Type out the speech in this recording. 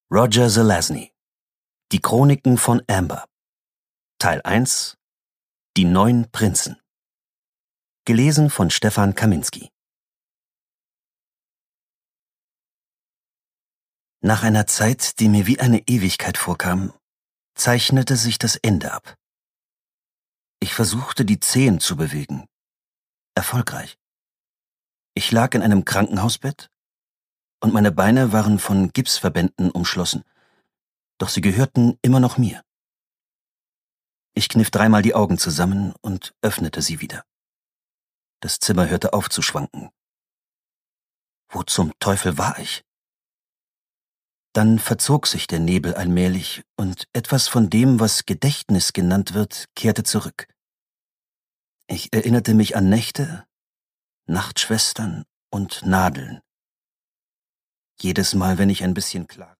Roger Zelazny. Die Chroniken von Amber. Teil 1. Die 9 Prinzen. Gelesen von Stefan Kaminski. Nach einer Zeit, die mir wie eine Ewigkeit vorkam, zeichnete sich das Ende ab. Ich versuchte, die Zehen zu bewegen. Erfolgreich. Ich lag in einem Krankenhausbett und meine Beine waren von Gipsverbänden umschlossen, doch sie gehörten immer noch mir. Ich kniff dreimal die Augen zusammen und öffnete sie wieder. Das Zimmer hörte auf zu schwanken. Wo zum Teufel war ich? Dann verzog sich der Nebel allmählich und etwas von dem, was Gedächtnis genannt wird, kehrte zurück. Ich erinnerte mich an Nächte, Nachtschwestern und Nadeln. Jedes Mal, wenn ich ein bisschen klagte,